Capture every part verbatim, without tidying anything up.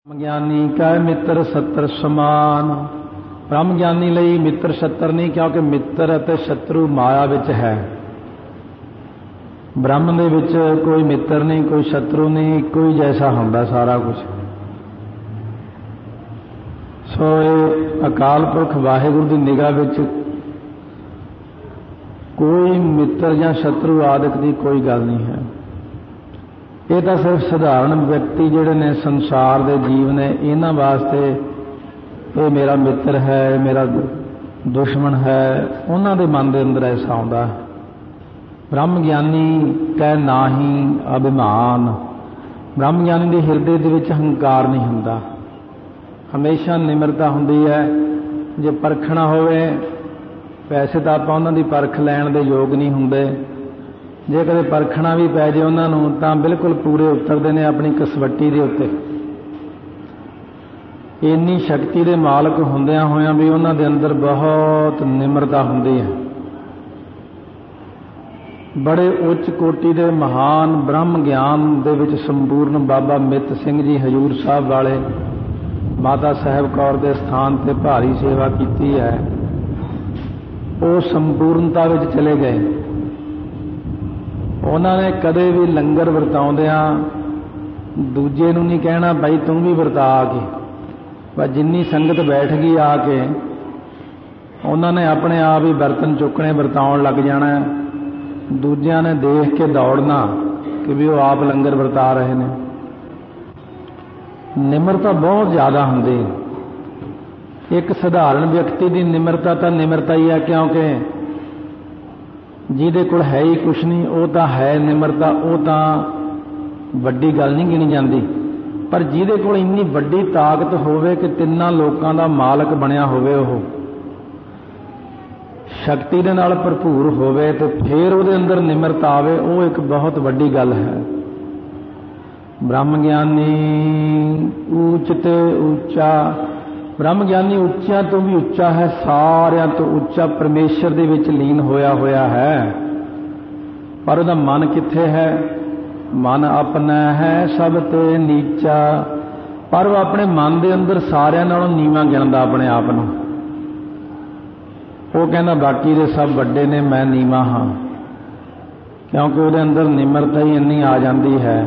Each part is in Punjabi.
ਗਿਆਨੀ ਕੈ ਮਿੱਤਰ ਸੱਤਰ ਸਮਾਨ। ਬ੍ਰਹਮ ਗਿਆਨੀ ਲਈ ਮਿੱਤਰ ਸੱਤਰ ਨਹੀਂ, ਕਿਉਂਕਿ ਮਿੱਤਰ ਅਤੇ ਸ਼ਤਰੂ ਮਾਇਆ ਵਿੱਚ ਹੈ। ਬ੍ਰਹਮ ਦੇ ਵਿੱਚ ਕੋਈ ਮਿੱਤਰ ਨਹੀਂ, ਕੋਈ ਸ਼ਤਰੂ ਨਹੀਂ, ਇੱਕੋ ਹੀ ਜੈਸਾ ਹੁੰਦਾ ਸਾਰਾ ਕੁਝ। ਸੋ ਇਹ ਅਕਾਲ ਪੁਰਖ ਵਾਹਿਗੁਰੂ ਦੀ ਨਿਗਾਹ ਵਿੱਚ ਕੋਈ ਮਿੱਤਰ ਜਾਂ ਸ਼ਤਰੂ ਆਦਿਕ ਦੀ ਕੋਈ ਗੱਲ ਨਹੀਂ ਹੈ। ਇਹ ਤਾਂ ਸਿਰਫ ਸਧਾਰਨ ਵਿਅਕਤੀ ਜਿਹੜੇ ਨੇ, ਸੰਸਾਰ ਦੇ ਜੀਵ ਨੇ, ਇਹਨਾਂ ਵਾਸਤੇ ਇਹ ਮੇਰਾ ਮਿੱਤਰ ਹੈ, ਮੇਰਾ ਦੁਸ਼ਮਣ ਹੈ, ਉਹਨਾਂ ਦੇ ਮਨ ਦੇ ਅੰਦਰ ਐਸਾ ਆਉਂਦਾ ਹੈ। ਬ੍ਰਹਮ ਗਿਆਨੀ ਕਹਿ ਨਾਹੀ ਅਭਿਮਾਨ। ਬ੍ਰਹਮ ਗਿਆਨੀ ਦੇ ਹਿਰਦੇ ਦੇ ਵਿੱਚ ਹੰਕਾਰ ਨਹੀਂ ਹੁੰਦਾ, ਹਮੇਸ਼ਾ ਨਿਮਰਤਾ ਹੁੰਦੀ ਹੈ। ਜੇ ਪਰਖਣਾ ਹੋਵੇ, ਵੈਸੇ ਤਾਂ ਆਪਾਂ ਉਹਨਾਂ ਦੀ ਪਰਖ ਲੈਣ ਦੇ ਯੋਗ ਨਹੀਂ ਹੁੰਦੇ, ਜੇ ਕਦੇ ਪਰਖਣਾ ਵੀ ਪੈ ਜੇ ਉਹਨਾਂ ਨੂੰ ਤਾਂ ਬਿਲਕੁਲ ਪੂਰੇ ਉਤਰਦੇ ਨੇ ਆਪਣੀ ਕਸਵੱਟੀ ਦੇ ਉੱਤੇ। ਇੰਨੀ ਸ਼ਕਤੀ ਦੇ ਮਾਲਕ ਹੁੰਦਿਆਂ ਹੋਇਆਂ ਵੀ ਉਹਨਾਂ ਦੇ ਅੰਦਰ ਬਹੁਤ ਨਿਮਰਤਾ ਹੁੰਦੀ ਹੈ। ਬੜੇ ਉੱਚ ਕੋਟੀ ਦੇ ਮਹਾਨ ਬ੍ਰਹਮ ਗਿਆਨ ਦੇ ਵਿੱਚ ਸੰਪੂਰਨ ਬਾਬਾ ਮਿੱਤ ਸਿੰਘ ਜੀ ਹਜ਼ੂਰ ਸਾਹਿਬ ਵਾਲੇ ਮਾਤਾ ਸਾਹਿਬ ਕੌਰ ਦੇ ਸਥਾਨ ਤੇ ਭਾਰੀ ਸੇਵਾ ਕੀਤੀ ਹੈ। ਉਹ ਸੰਪੂਰਨਤਾ ਵਿੱਚ ਚਲੇ ਗਏ। ਉਹਨਾਂ ਨੇ ਕਦੇ ਵੀ ਲੰਗਰ ਵਰਤਾਉਂਦਿਆਂ ਦੂਜੇ ਨੂੰ ਨਹੀਂ ਕਹਿਣਾ ਬਾਈ ਤੂੰ ਵੀ ਵਰਤਾ ਆ ਕੇ, ਪਰ ਜਿੰਨੀ ਸੰਗਤ ਬੈਠ ਗਈ ਆ ਕੇ ਉਹਨਾਂ ਨੇ ਆਪਣੇ ਆਪ ਹੀ ਬਰਤਨ ਚੁੱਕਣੇ, ਵਰਤਾਉਣ ਲੱਗ ਜਾਣਾ। ਦੂਜਿਆਂ ਨੇ ਦੇਖ ਕੇ ਦੌੜਨਾ ਕਿ ਵੀ ਉਹ ਆਪ ਲੰਗਰ ਵਰਤਾ ਰਹੇ ਨੇ। ਨਿਮਰਤਾ ਬਹੁਤ ਜ਼ਿਆਦਾ ਹੁੰਦੀ। ਇੱਕ ਸਧਾਰਨ ਵਿਅਕਤੀ ਦੀ ਨਿਮਰਤਾ ਤਾਂ ਨਿਮਰਤਾ ਹੀ ਹੈ, ਕਿਉਂਕਿ ਜਿਹਦੇ ਕੋਲ ਹੈ ਹੀ ਕੁਛ ਨਹੀਂ ਉਹ ਤਾਂ ਹੈ ਨਿਮਰਤਾ, ਉਹ ਤਾਂ ਵੱਡੀ ਗੱਲ ਨਹੀਂ ਗਿਣੀ ਜਾਂਦੀ। ਪਰ ਜਿਹਦੇ ਕੋਲ ਇੰਨੀ ਵੱਡੀ ਤਾਕਤ ਹੋਵੇ ਕਿ ਤਿੰਨਾਂ ਲੋਕਾਂ ਦਾ ਮਾਲਕ ਬਣਿਆ ਹੋਵੇ, ਉਹ ਸ਼ਕਤੀ ਦੇ ਨਾਲ ਭਰਪੂਰ ਹੋਵੇ ਤੇ ਫਿਰ ਉਹਦੇ ਅੰਦਰ ਨਿਮਰਤਾ ਆਵੇ, ਉਹ ਇੱਕ ਬਹੁਤ ਵੱਡੀ ਗੱਲ ਹੈ। ਬ੍ਰਹਮ ਗਿਆਨੀ ਉੱਚ ਤੇ ਉੱਚਾ। ਬ੍ਰਹਮ ਗਿਆਨੀ ਉੱਚਿਆਂ ਤੋਂ ਵੀ ਉੱਚਾ ਹੈ, ਸਾਰਿਆਂ ਤੋਂ ਉੱਚਾ ਪਰਮੇਸ਼ਰ ਦੇ ਵਿੱਚ ਲੀਨ ਹੋਇਆ ਹੋਇਆ ਹੈ। ਪਰ ਉਹਦਾ ਮਨ ਕਿੱਥੇ ਹੈ? ਮਨ ਆਪਣਾ ਹੈ ਸਭ ਤੇ ਨੀਚਾ। ਪਰ ਉਹ ਆਪਣੇ ਮਨ ਦੇ ਅੰਦਰ ਸਾਰਿਆਂ ਨਾਲੋਂ ਨੀਵਾਂ ਗਿਣਦਾ ਆਪਣੇ ਆਪ ਨੂੰ। ਉਹ ਕਹਿੰਦਾ ਬਾਕੀ ਦੇ ਸਭ ਵੱਡੇ ਨੇ, ਮੈਂ ਨੀਵਾਂ ਹਾਂ, ਕਿਉਂਕਿ ਉਹਦੇ ਅੰਦਰ ਨਿਮਰਤਾ ਹੀ ਇੰਨੀ ਆ ਜਾਂਦੀ ਹੈ।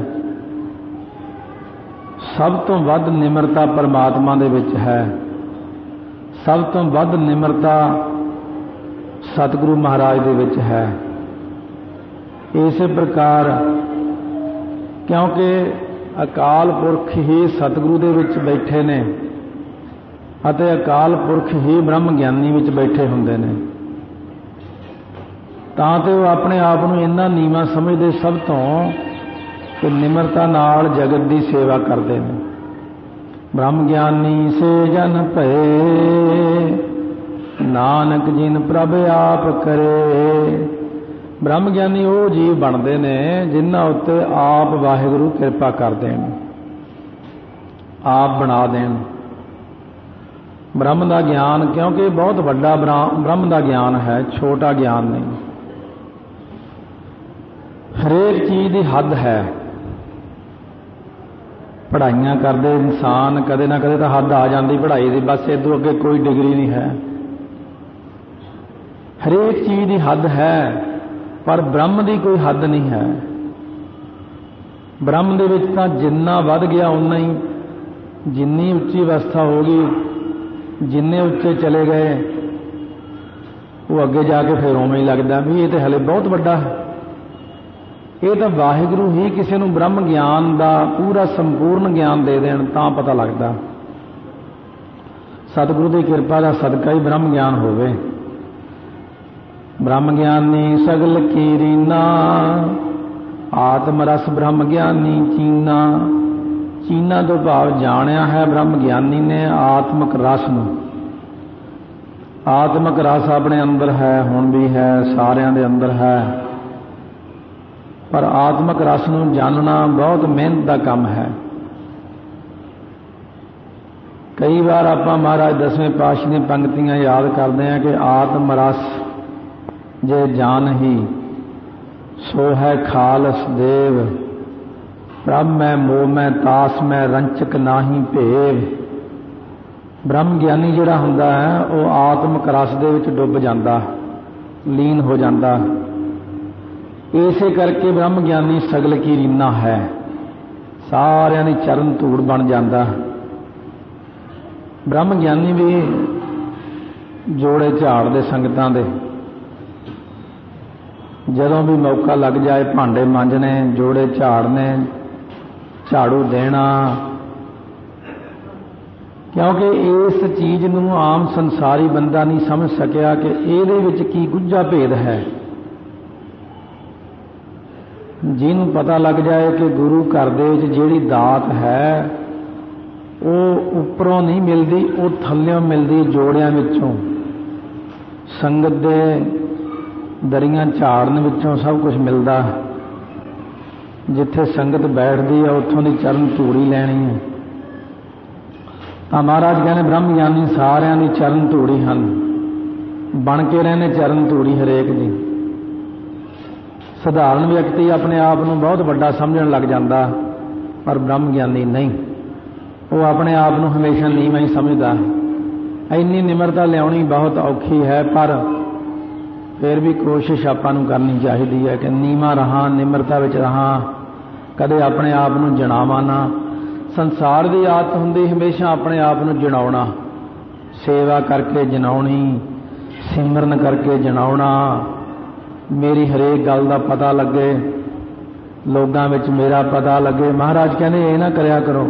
ਸਭ ਤੋਂ ਵੱਧ ਨਿਮਰਤਾ ਪਰਮਾਤਮਾ ਦੇ ਵਿੱਚ ਹੈ। ਸਭ ਤੋਂ ਵੱਧ ਨਿਮਰਤਾ ਸਤਿਗੁਰੂ ਮਹਾਰਾਜ ਦੇ ਵਿੱਚ ਹੈ। ਇਸੇ ਪ੍ਰਕਾਰ ਕਿਉਂਕਿ ਅਕਾਲ ਪੁਰਖ ਹੀ ਸਤਿਗੁਰੂ ਦੇ ਵਿੱਚ ਬੈਠੇ ਨੇ ਅਤੇ ਅਕਾਲ ਪੁਰਖ ਹੀ ਬ੍ਰਹਮ ਗਿਆਨੀ ਵਿੱਚ ਬੈਠੇ ਹੁੰਦੇ ਨੇ, ਤਾਂ ਤੇ ਉਹ ਆਪਣੇ ਆਪ ਨੂੰ ਇੰਨਾ ਨੀਵਾਂ ਸਮਝਦੇ ਸਭ ਤੋਂ ਕਿ ਨਿਮਰਤਾ ਨਾਲ ਜਗਤ ਦੀ ਸੇਵਾ ਕਰਦੇ ਨੇ। ਬ੍ਰਹਮ ਗਿਆਨੀ ਸੇ ਜਨ ਭਏ, ਨਾਨਕ ਜਿਨ ਪ੍ਰਭ ਆਪ ਕਰੇ। ਬ੍ਰਹਮ ਗਿਆਨੀ ਉਹ ਜੀਵ ਬਣਦੇ ਨੇ ਜਿਨ੍ਹਾਂ ਉੱਤੇ ਆਪ ਵਾਹਿਗੁਰੂ ਕਿਰਪਾ ਕਰ ਦੇਣ, ਆਪ ਬਣਾ ਦੇਣ। ਬ੍ਰਹਮ ਦਾ ਗਿਆਨ, ਕਿਉਂਕਿ ਬਹੁਤ ਵੱਡਾ ਬ੍ਰਹਮ ਦਾ ਗਿਆਨ ਹੈ, ਛੋਟਾ ਗਿਆਨ ਨਹੀਂ। ਹਰੇਕ ਚੀਜ਼ ਦੀ ਹੱਦ ਹੈ। ਪੜ੍ਹਾਈਆਂ ਕਰਦੇ ਇਨਸਾਨ ਕਦੇ ਨਾ ਕਦੇ ਤਾਂ ਹੱਦ ਆ ਜਾਂਦੀ ਪੜ੍ਹਾਈ ਦੀ, ਬਸ ਇਹ ਤੋਂ ਅੱਗੇ ਕੋਈ ਡਿਗਰੀ ਨਹੀਂ ਹੈ। ਹਰੇਕ ਚੀਜ਼ ਦੀ ਹੱਦ ਹੈ, ਪਰ ਬ੍ਰਹਮ ਦੀ ਕੋਈ ਹੱਦ ਨਹੀਂ ਹੈ। ਬ੍ਰਹਮ ਦੇ ਵਿੱਚ ਤਾਂ ਜਿੰਨਾ ਵੱਧ ਗਿਆ ਉਨਾ ਹੀ, ਜਿੰਨੀ ਉੱਚੀ ਅਵਸਥਾ ਹੋ ਗਈ, ਜਿੰਨੇ ਉੱਚੇ ਚਲੇ ਗਏ, ਉਹ ਅੱਗੇ ਜਾ ਕੇ ਫਿਰ ਉਵੇਂ ਹੀ ਲੱਗਦਾ ਵੀ ਇਹ ਤਾਂ ਹਲੇ ਬਹੁਤ ਵੱਡਾ ਹੈ। ਇਹ ਤਾਂ ਵਾਹਿਗੁਰੂ ਹੀ ਕਿਸੇ ਨੂੰ ਬ੍ਰਹਮ ਗਿਆਨ ਦਾ ਪੂਰਾ ਸੰਪੂਰਨ ਗਿਆਨ ਦੇ ਦੇਣ ਤਾਂ ਪਤਾ ਲੱਗਦਾ। ਸਤਿਗੁਰੂ ਦੀ ਕਿਰਪਾ ਦਾ ਸਦਕਾ ਹੀ ਬ੍ਰਹਮ ਗਿਆਨ ਹੋਵੇ। ਬ੍ਰਹਮ ਗਿਆਨੀ ਸਗਲ ਕੀ ਰੀਨਾ, ਆਤਮ ਰਸ ਬ੍ਰਹਮ ਗਿਆਨੀ ਚੀਨਾ। ਚੀਨਾ ਤੋਂ ਭਾਵ ਜਾਣਿਆ ਹੈ ਬ੍ਰਹਮ ਗਿਆਨੀ ਨੇ ਆਤਮਕ ਰਸ ਨੂੰ। ਆਤਮਕ ਰਸ ਆਪਣੇ ਅੰਦਰ ਹੈ, ਹੁਣ ਵੀ ਹੈ, ਸਾਰਿਆਂ ਦੇ ਅੰਦਰ ਹੈ, ਪਰ ਆਤਮਕ ਰਸ ਨੂੰ ਜਾਣਨਾ ਬਹੁਤ ਮਿਹਨਤ ਦਾ ਕੰਮ ਹੈ। ਕਈ ਵਾਰ ਆਪਾਂ ਮਹਾਰਾਜ ਦਸਵੇਂ ਪਾਤਸ਼ਾਹ ਦੀਆਂ ਪੰਕਤੀਆਂ ਯਾਦ ਕਰਦੇ ਹਾਂ ਕਿ ਆਤਮ ਰਸ ਜੇ ਜਾਣ ਹੀ ਸੋ ਹੈ ਖਾਲਸ ਦੇਵ, प्रभ मैं मोह मैं तास मैं रंचक नाही भेव। ब्रह्म ज्ञानी जिहड़ा हुंदा है वो आत्मक रस दे विच डुੱਬ जांदा, लीन हो जाता। इसे करके ब्रह्म ज्ञानी सगल की रीना है, सारियां दी चरण धूड़ बन जाता। ब्रह्म ज्ञानी भी जोड़े झाड़ दे संगतां दे जदों भी मौका लग जाए भांडे मांजने, जोड़े झाड़ने, झाड़ू देना, क्योंकि इस चीज़ नूं आम संसारी बंदा नहीं समझ सकिया कि इहदे विच की गुझा भेद है। जिन्हों पता लग जाए कि गुरु घर दे विच जिहड़ी दात है वो उपरों नहीं मिलती, वो थल्लियों मिलती, जोड़ियां विचों, संगत दे दरियां झाड़न विचों सब कुछ मिलता। जिथे संगत बैठती है उत्थों की चरण धूड़ी लैनी है। तो महाराज कहने ब्रह्म ज्ञानी सारियां दी चरण धूड़ी हैं, बन के रहने चरण धूड़ी हरेक दी। साधारण व्यक्ति अपने आप को बहुत बड़ा समझण लग जाता, पर ब्रह्म ज्ञानी नहीं, वो अपने आप को हमेशा नीवां ही समझदा। इन्नी निमरता लियाउणी बहुत औखी है, पर फिर भी कोशिश आपां नूं करनी चाहिए है कि नीवां रहां, निमरता विच रहां, कदे अपने आप को जणावा ना। संसार की आदत हुंदी हमेशा अपने आप को जनाउणा, सेवा करके जनाउणी, सिमरन करके जनाउणा, मेरी हरेक गल का पता लगे, लोगों में मेरा पता लगे। महाराज कहने ये ना करया करो,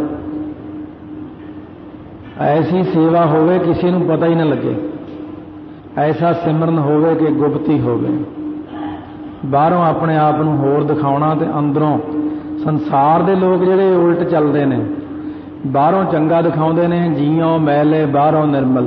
ऐसी सेवा होवे किसी को पता ही ना लगे, ऐसा सिमरन होवे कि गुप्ती होवे। बाहरों अपने आप को होर दिखाउणा ते अंदरों संसार दे लोग जिहड़े उल्ट चलते हैं, बाहरों चंगा दिखाउंदे ने, जीओ मैले बाहरों निर्मल,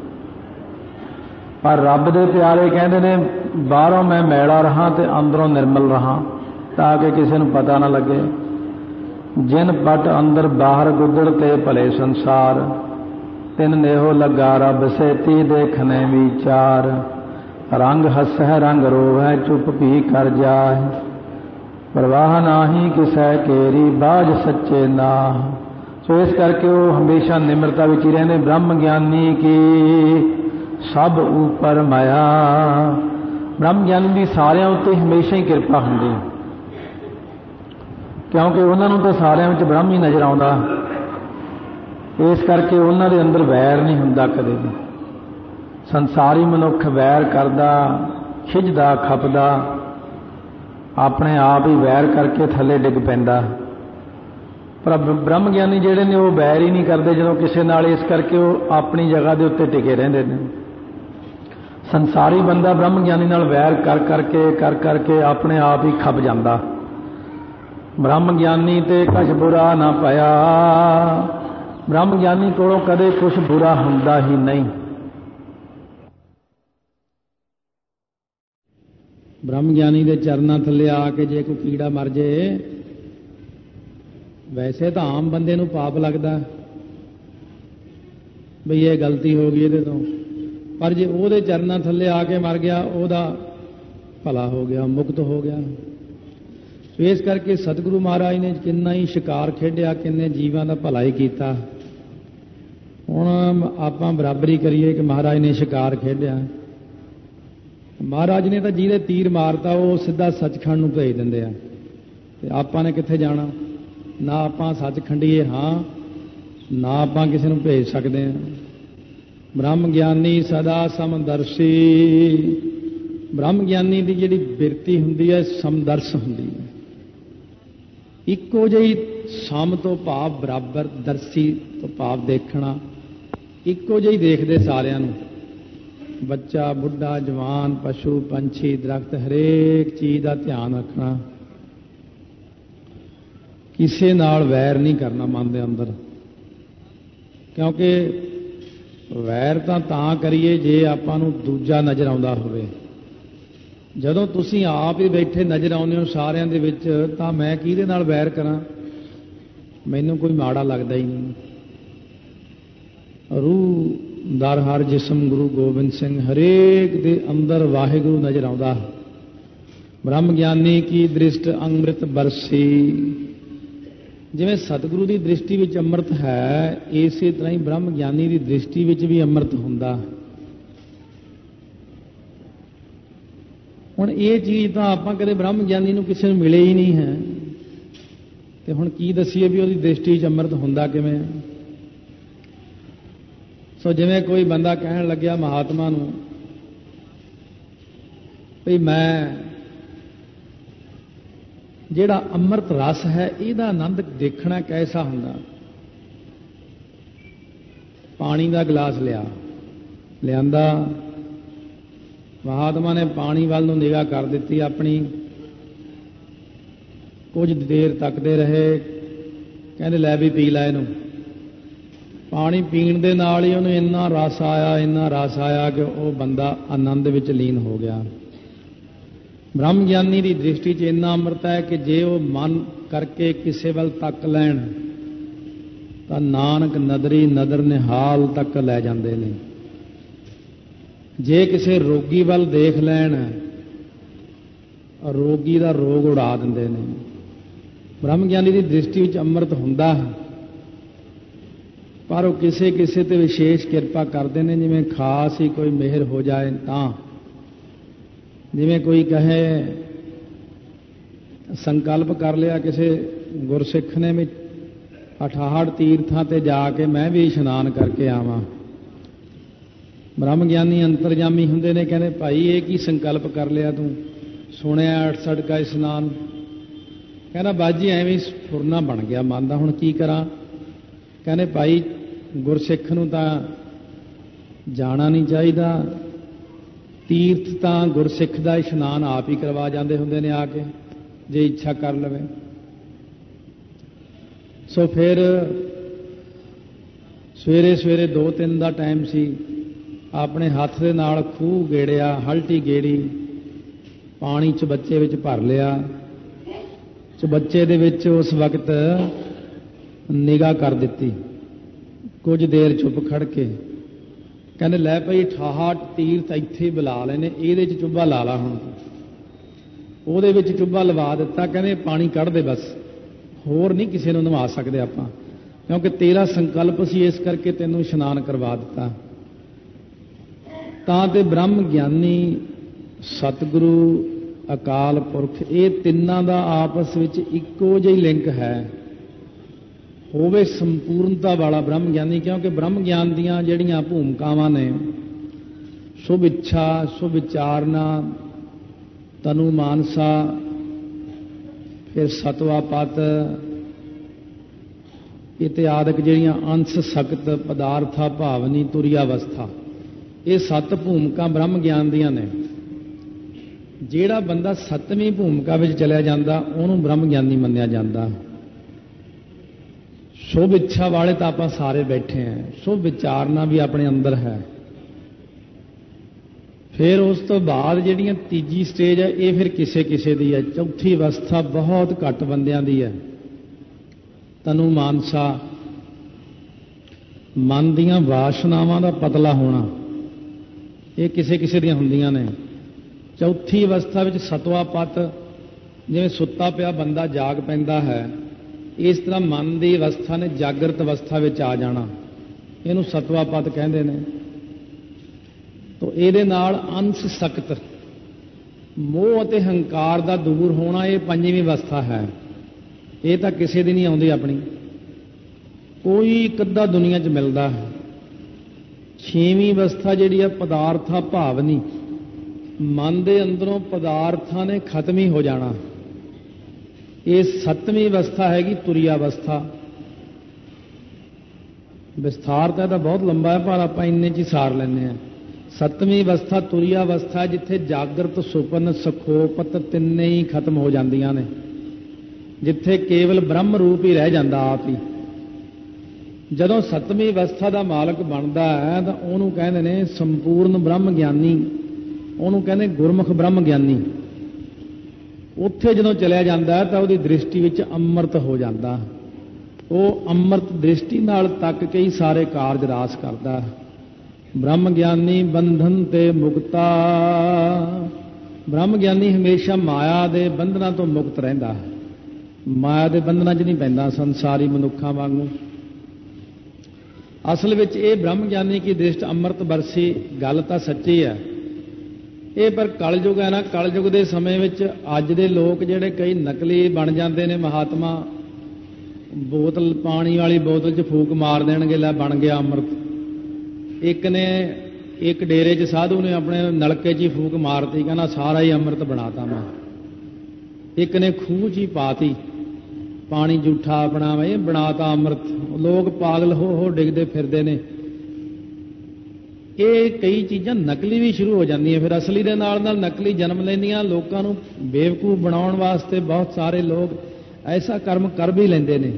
पर रब दे प्यारे कहते ने बाहरों मैं मैला रहा ते अंदरों निर्मल रहा, ताकि किसी को पता ना लगे। जिन पट अंदर बाहर गुदड़ते भले संसार, तिन नेहो लगा रब सेती देखने विचार। रंग हसै रंग रोवै चुप भी कर जाए, परवाह नाही किसै केरी बाज सच्चे नाह। सो इस करके वो हमेशा निम्रता विच ही रहंदे। ब्रह्म ज्ञानी की सब ऊपर माया, ब्रह्म ज्ञानी की सारियां उत्ते हमेशा ही कृपा हुंदी, क्योंकि उन्होंने तो सारियां विच ब्रह्म ही नज़र आउंदा। इस करके उन्होंने अंदर वैर नहीं हुंदा कदे भी। संसारी मनुख वैर करदा, खिजदा, खपदा, अपने आप ही वैर करके थले डिग पैंदा। पर ब्रह्म ज्ञानी जिहड़े ने वो वैर ही नहीं करते जदों किसी नाल, इस करके वो अपनी जगह के उत्ते टिके रहंदे ने। संसारी बंदा ब्रह्म ज्ञानी नाल वैर कर करके कर करके अपने आप ही खप जाता। ब्रह्म ज्ञानी ते कुछ बुरा ना पाया, ब्रह्म ज्ञानी कोलों कदे कुछ बुरा हुंदा ही नहीं। ब्रह्म ज्ञानी के चरणों थले आके जे कोई कीड़ा मर जाए, वैसे तो आम बंदे नूं पाप लगता बई ये गलती हो गई ये तो, पर जे वो चरणों थले आके मर गया ओदा भला हो गया, मुक्त हो गया। तो इस करके सतगुरु महाराज ने किन्ना ही शिकार खेडिया, किन्ने जीवां दा भला ही कीता। हुण आपां बराबरी करिए कि महाराज ने शिकार खेडिया। महाराज ने तो जिहदे तीर मारता वो सीधा सचखंड नूं भेज दिंदे आ, ते आपां ने कित्थे जाना? ना आपां सचखंडीए हाँ, ना आपां किसी नूं भेज सकते हैं। ब्रह्म ज्ञानी सदा समदर्शी, ब्रह्म ज्ञानी की जिहड़ी बिरती हुंदी है समदर्श हुंदी है। इक्को जिही सम तो भाव बराबर, दर्शी तो भाव देखना, इक्को जिही देखदे सारियां नूं। बच्चा, बुढ़ा, जवान, पशु, पंछी, दरख्त, हरेक चीज़ का ध्यान रखना, किसी नाल वैर नहीं करना मन दे अंदर, क्योंकि वैर तो तां करिए जे आपां नूं दूजा नज़र आउंदा होवे। जदों तुसीं आप ही बैठे नज़र आउंदे हो सारियां दे विच, तां मैं किहदे नाल वैर करां? मैनूं कोई माड़ा लगदा ही नहीं। रूह दर हर जिसम गुरु गोबिंद सिंह, हरेक दे अंदर वाहिगुरु नजर आउंदा। ब्रह्म ज्ञानी की दृष्ट अमृत बरसी, ਜਿਵੇਂ ਸਤਿਗੁਰੂ ਦੀ ਦ੍ਰਿਸ਼ਟੀ ਵਿੱਚ ਅੰਮ੍ਰਿਤ ਹੈ, ਇਸੇ ਤਰ੍ਹਾਂ ਹੀ ਬ੍ਰਹਮ ਗਿਆਨੀ ਦੀ ਦ੍ਰਿਸ਼ਟੀ ਵਿੱਚ ਵੀ ਅੰਮ੍ਰਿਤ ਹੁੰਦਾ। ਹੁਣ ਇਹ ਚੀਜ਼ ਤਾਂ ਆਪਾਂ ਕਦੇ ਬ੍ਰਹਮ ਗਿਆਨੀ ਨੂੰ ਕਿਸੇ ਨੂੰ ਮਿਲੇ ਹੀ ਨਹੀਂ ਹੈ, ਤੇ ਹੁਣ ਕੀ ਦੱਸੀਏ ਵੀ ਉਹਦੀ ਦ੍ਰਿਸ਼ਟੀ 'ਚ ਅੰਮ੍ਰਿਤ ਹੁੰਦਾ ਕਿਵੇਂ। ਸੋ ਜਿਵੇਂ ਕੋਈ ਬੰਦਾ ਕਹਿਣ ਲੱਗਿਆ ਮਹਾਤਮਾ ਨੂੰ ਵੀ ਮੈਂ ਜਿਹੜਾ ਅੰਮ੍ਰਿਤ ਰਸ ਹੈ ਇਹਦਾ ਆਨੰਦ ਦੇਖਣਾ ਕੈਸਾ ਹੁੰਦਾ। ਪਾਣੀ ਦਾ ਗਲਾਸ ਲਿਆ ਲਿਆਂਦਾ, ਮਹਾਤਮਾ ਨੇ ਪਾਣੀ ਵੱਲ ਨੂੰ ਨਿਗਾਹ ਕਰ ਦਿੱਤੀ ਆਪਣੀ, ਕੁਝ ਦੇਰ ਤੱਕਦੇ ਰਹੇ, ਕਹਿੰਦੇ ਲੈ ਵੀ ਪੀ ਲੈ ਇਹਨੂੰ। ਪਾਣੀ ਪੀਣ ਦੇ ਨਾਲ ਹੀ ਉਹਨੂੰ ਇੰਨਾ ਰਸ ਆਇਆ, ਇੰਨਾ ਰਸ ਆਇਆ ਕਿ ਉਹ ਬੰਦਾ ਆਨੰਦ ਵਿੱਚ ਲੀਨ ਹੋ ਗਿਆ। ਬ੍ਰਹਮ ਗਿਆਨੀ ਦੀ ਦ੍ਰਿਸ਼ਟੀ 'ਚ ਇੰਨਾ ਅੰਮ੍ਰਿਤ ਹੈ ਕਿ ਜੇ ਉਹ ਮਨ ਕਰਕੇ ਕਿਸੇ ਵੱਲ ਤੱਕ ਲੈਣ ਤਾਂ ਨਾਨਕ ਨਦਰੀ ਨਦਰ ਨਿਹਾਲ ਤੱਕ ਲੈ ਜਾਂਦੇ ਨੇ। ਜੇ ਕਿਸੇ ਰੋਗੀ ਵੱਲ ਦੇਖ ਲੈਣ, ਰੋਗੀ ਦਾ ਰੋਗ ਉਡਾ ਦਿੰਦੇ ਨੇ। ਬ੍ਰਹਮ ਗਿਆਨੀ ਦੀ ਦ੍ਰਿਸ਼ਟੀ ਵਿੱਚ ਅੰਮ੍ਰਿਤ ਹੁੰਦਾ ਹੈ, ਪਰ ਉਹ ਕਿਸੇ ਕਿਸੇ ਤੇ ਵਿਸ਼ੇਸ਼ ਕਿਰਪਾ ਕਰਦੇ ਨੇ, ਜਿਵੇਂ ਖਾਸ ਹੀ ਕੋਈ ਮਿਹਰ ਹੋ ਜਾਏ ਤਾਂ। ਜਿਵੇਂ ਕੋਈ ਕਹੇ ਸੰਕਲਪ ਕਰ ਲਿਆ ਕਿਸੇ ਗੁਰਸਿੱਖ ਨੇ ਵੀ ਅਠਾਹਠ ਤੀਰਥਾਂ ਤੇ ਜਾ ਕੇ ਮੈਂ ਵੀ ਇਸ਼ਨਾਨ ਕਰਕੇ ਆਵਾਂ। ਬ੍ਰਹਮ ਗਿਆਨੀ ਅੰਤਰਜਾਮੀ ਹੁੰਦੇ ਨੇ, ਕਹਿੰਦੇ ਭਾਈ ਇਹ ਕੀ ਸੰਕਲਪ ਕਰ ਲਿਆ ਤੂੰ, ਸੁਣਿਆ ਅਠਸਠ ਕਾ ਇਸ਼ਨਾਨ। ਕਹਿੰਦਾ ਬਾਜੀ ਐਵੇਂ ਫੁਰਨਾ ਬਣ ਗਿਆ ਮਨ ਦਾ, ਹੁਣ ਕੀ ਕਰਾਂ। ਕਹਿੰਦੇ ਭਾਈ ਗੁਰਸਿੱਖ ਨੂੰ ਤਾਂ ਜਾਣਾ ਨਹੀਂ ਚਾਹੀਦਾ, ਤੀਰਥ ਤਾਂ ਗੁਰਸਿੱਖ ਦਾ ਇਸ਼ਨਾਨ ਆਪ ਹੀ ਕਰਵਾ ਜਾਂਦੇ ਹੁੰਦੇ ਨੇ ਆ ਕੇ, ਜੇ ਇੱਛਾ ਕਰ ਲਵੇ। ਸੋ ਫਿਰ ਸਵੇਰੇ ਸਵੇਰੇ ਦੋ ਤਿੰਨ ਦਾ ਟਾਈਮ ਸੀ, ਆਪਣੇ ਹੱਥ ਦੇ ਨਾਲ ਖੂਹ ਗੇੜਿਆ, ਹਲਟੀ ਗੇੜੀ, ਪਾਣੀ ਚਬੱਚੇ ਵਿੱਚ ਭਰ ਲਿਆ। ਚਬੱਚੇ ਦੇ ਵਿੱਚ ਉਸ ਵਕਤ ਨਿਗਾਹ ਕਰ ਦਿੱਤੀ, ਕੁਝ ਦੇਰ ਚੁੱਪ ਖੜ ਕੇ। ਕਹਿੰਦੇ ਲੈ ਭਾਈ ਅਠਾਹਠ ਤੀਰਥ ਇੱਥੇ ਬੁਲਾ ਲੈਨੇ, ਇਹਦੇ 'ਚ ਚੁੱਭਾ ਲਾ ਲਾ। ਹੁਣ ਉਹਦੇ ਵਿੱਚ ਚੁੱਭਾ ਲਵਾ ਦਿੱਤਾ, ਕਹਿੰਦੇ ਪਾਣੀ ਕੱਢ ਦੇ ਬਸ, ਹੋਰ ਨਹੀਂ ਕਿਸੇ ਨੂੰ ਨਵਾ ਸਕਦੇ ਆਪਾਂ, ਕਿਉਂਕਿ ਤੇਰਾ ਸੰਕਲਪ ਸੀ, ਇਸ ਕਰਕੇ ਤੈਨੂੰ ਇਸ਼ਨਾਨ ਕਰਵਾ ਦਿੱਤਾ। ਤਾਂ ਤੇ ਬ੍ਰਹਮ ਗਿਆਨੀ, ਸਤਿਗੁਰੂ, ਅਕਾਲ ਪੁਰਖ, ਇਹ ਤਿੰਨਾਂ ਦਾ ਆਪਸ ਵਿੱਚ ਇੱਕੋ ਜਿਹੀ ਲਿੰਕ ਹੈ, ਹੋਵੇ ਸੰਪੂਰਨਤਾ ਵਾਲਾ ਬ੍ਰਹਮ ਗਿਆਨੀ। ਕਿਉਂਕਿ ਬ੍ਰਹਮ ਗਿਆਨ ਦੀਆਂ ਜਿਹੜੀਆਂ ਭੂਮਿਕਾਵਾਂ ਨੇ, ਸ਼ੁਭ ਇੱਛਾ, ਸ਼ੁਭ ਵਿਚਾਰਨਾ, ਤਨੂ ਮਾਨਸਾ, ਫਿਰ ਸਤਵਾ ਪਤ ਇਤਿਆਦਿਕ ਜਿਹੜੀਆਂ ਅੰਸ਼ ਸਖਤ, ਪਦਾਰਥਾ ਭਾਵਨੀ, ਤੁਰੀ ਅਵਸਥਾ, ਇਹ ਸੱਤ ਭੂਮਿਕਾ ਬ੍ਰਹਮ ਗਿਆਨ ਦੀਆਂ ਨੇ। ਜਿਹੜਾ ਬੰਦਾ ਸੱਤਵੀਂ ਭੂਮਿਕਾ ਵਿੱਚ ਚਲਿਆ ਜਾਂਦਾ ਉਹਨੂੰ ਬ੍ਰਹਮ ਗਿਆਨੀ ਮੰਨਿਆ ਜਾਂਦਾ। ਸ਼ੁਭ ਇੱਛਾ ਵਾਲੇ ਤਾਂ ਆਪਾਂ ਸਾਰੇ ਬੈਠੇ ਹਾਂ, ਸ਼ੁਭ ਵਿਚਾਰਨਾ ਵੀ ਆਪਣੇ ਅੰਦਰ ਹੈ। ਫਿਰ ਉਸ ਤੋਂ ਬਾਅਦ ਜਿਹੜੀਆਂ ਤੀਜੀ ਸਟੇਜ ਹੈ, ਇਹ ਫਿਰ ਕਿਸੇ ਕਿਸੇ ਦੀ ਹੈ। ਚੌਥੀ ਅਵਸਥਾ ਬਹੁਤ ਘੱਟ ਬੰਦਿਆਂ ਦੀ ਹੈ, ਤਨੂ ਮਾਨਸਾ, ਮਨ ਦੀਆਂ ਵਾਸ਼ਨਾਵਾਂ ਦਾ ਪਤਲਾ ਹੋਣਾ, ਇਹ ਕਿਸੇ ਕਿਸੇ ਦੀਆਂ ਹੁੰਦੀਆਂ ਨੇ। ਚੌਥੀ ਅਵਸਥਾ ਵਿੱਚ ਸਤਵਾ ਪਤ, ਜਿਵੇਂ ਸੁੱਤਾ ਪਿਆ ਬੰਦਾ ਜਾਗ ਪੈਂਦਾ ਹੈ, ਇਸ ਤਰ੍ਹਾਂ ਮਨ ਦੀ ਅਵਸਥਾ ਨੇ ਜਾਗਰਤ ਅਵਸਥਾ ਵਿੱਚ ਆ ਜਾਣਾ, ਇਹਨੂੰ ਸਤਵਾ ਪਤ ਕਹਿੰਦੇ ਨੇ। ਤੋ ਇਹਦੇ ਨਾਲ ਅੰਸ਼ ਸਖਤ, ਮੋਹ ਅਤੇ ਹੰਕਾਰ ਦਾ ਦੂਰ ਹੋਣਾ, ਇਹ ਪੰਜਵੀਂ ਅਵਸਥਾ ਹੈ। ਇਹ ਤਾਂ ਕਿਸੇ ਦੀ ਨਹੀਂ ਆਉਂਦੀ ਆਪਣੀ, ਕੋਈ ਇੱਕ ਅੱਧਾ ਦੁਨੀਆ 'ਚ ਮਿਲਦਾ ਹੈ। ਛੇਵੀਂ ਅਵਸਥਾ ਜਿਹੜੀ ਹੈ ਪਦਾਰਥਾ ਭਾਵਨੀ, ਮਨ ਦੇ ਅੰਦਰੋਂ ਪਦਾਰਥਾਂ ਨੇ ਖਤਮ ਹੀ ਹੋ ਜਾਣਾ। ਇਹ ਸੱਤਵੀਂ ਅਵਸਥਾ ਹੈਗੀ ਤੁਰੀ ਅਵਸਥਾ। ਵਿਸਥਾਰ ਤਾਂ ਇਹਦਾ ਬਹੁਤ ਲੰਬਾ ਹੈ, ਪਰ ਆਪਾਂ ਇੰਨੇ 'ਚ ਹੀ ਸਾਰ ਲੈਂਦੇ ਹਾਂ। ਸੱਤਵੀਂ ਅਵਸਥਾ ਤੁਰੀ ਅਵਸਥਾ, ਜਿੱਥੇ ਜਾਗਰਤ, ਸੁਪਨ, ਸਖੋਪਤ ਤਿੰਨੇ ਹੀ ਖਤਮ ਹੋ ਜਾਂਦੀਆਂ ਨੇ, ਜਿੱਥੇ ਕੇਵਲ ਬ੍ਰਹਮ ਰੂਪ ਹੀ ਰਹਿ ਜਾਂਦਾ ਆਪ ਹੀ। ਜਦੋਂ ਸੱਤਵੀਂ ਅਵਸਥਾ ਦਾ ਮਾਲਕ ਬਣਦਾ ਹੈ ਤਾਂ ਉਹਨੂੰ ਕਹਿੰਦੇ ਨੇ ਸੰਪੂਰਨ ਬ੍ਰਹਮ ਗਿਆਨੀ, ਉਹਨੂੰ ਕਹਿੰਦੇ ਗੁਰਮੁਖ ਬ੍ਰਹਮ ਗਿਆਨੀ। ਉੱਥੇ ਜਦੋਂ ਚਲਿਆ ਜਾਂਦਾ ਤਾਂ ਉਹਦੀ ਦ੍ਰਿਸ਼ਟੀ ਵਿੱਚ ਅੰਮ੍ਰਿਤ ਹੋ ਜਾਂਦਾ, ਉਹ ਅੰਮ੍ਰਿਤ ਦ੍ਰਿਸ਼ਟੀ ਨਾਲ ਤੱਕ ਕੇ ਹੀ ਸਾਰੇ ਕਾਰਜ ਰਾਸ ਕਰਦਾ। ਬ੍ਰਹਮ ਗਿਆਨੀ ਬੰਧਨ ਤੇ ਮੁਕਤਾ, ਬ੍ਰਹਮ ਗਿਆਨੀ ਹਮੇਸ਼ਾ ਮਾਇਆ ਦੇ ਬੰਧਨਾਂ ਤੋਂ ਮੁਕਤ ਰਹਿੰਦਾ ਹੈ। ਮਾਇਆ ਦੇ ਬੰਧਨਾਂ 'ਚ ਨਹੀਂ ਪੈਂਦਾ ਸੰਸਾਰੀ ਮਨੁੱਖਾਂ ਵਾਂਗੂ। ਅਸਲ ਵਿੱਚ ਇਹ ਬ੍ਰਹਮ ਗਿਆਨੀ ਕੀ ਦ੍ਰਿਸ਼ਟ ਅੰਮ੍ਰਿਤ ਵਰਸੀ ਗੱਲ ਤਾਂ ਸੱਚੀ ਹੈ। ਇਹ ਪਰ ਕਲਯੁਗ ਹੈ ਨਾ, ਕਲਯੁਗ ਦੇ ਸਮੇਂ ਵਿੱਚ ਅੱਜ ਦੇ ਲੋਕ ਜਿਹੜੇ ਕਈ ਨਕਲੀ ਬਣ ਜਾਂਦੇ ਨੇ ਮਹਾਤਮਾ, ਬੋਤਲ ਪਾਣੀ ਵਾਲੀ ਬੋਤਲ 'ਚ ਫੂਕ ਮਾਰ ਦੇਣਗੇ, ਲੈ ਬਣ ਗਿਆ ਅੰਮ੍ਰਿਤ। ਇੱਕ ਨੇ ਇੱਕ ਡੇਰੇ 'ਚ ਸਾਧੂ ਨੇ ਆਪਣੇ ਨਲਕੇ 'ਚ ਹੀ ਫੂਕ ਮਾਰਤੀ, ਕਹਿੰਦਾ ਸਾਰਾ ਹੀ ਅੰਮ੍ਰਿਤ ਬਣਾਤਾ ਮੈਂ। ਇੱਕ ਨੇ ਖੂਹ 'ਚ ਹੀ ਪਾਤੀ ਪਾਣੀ ਝੂਠਾ ਆਪਣਾ, ਇਹ ਬਣਾਤਾ ਅੰਮ੍ਰਿਤ। ਲੋਕ ਪਾਗਲ ਹੋ ਹੋ ਡਿੱਗਦੇ ਫਿਰਦੇ ਨੇ। ਇਹ ਕਈ ਚੀਜ਼ਾਂ ਨਕਲੀ ਵੀ ਸ਼ੁਰੂ ਹੋ ਜਾਂਦੀਆਂ, ਫਿਰ ਅਸਲੀ ਦੇ ਨਾਲ ਨਾਲ ਨਕਲੀ ਜਨਮ ਲੈਂਦੀਆਂ। ਲੋਕਾਂ ਨੂੰ ਬੇਵਕੂਫ ਬਣਾਉਣ ਵਾਸਤੇ ਬਹੁਤ ਸਾਰੇ ਲੋਕ ਐਸਾ ਕਰਮ ਕਰ ਵੀ ਲੈਂਦੇ ਨੇ।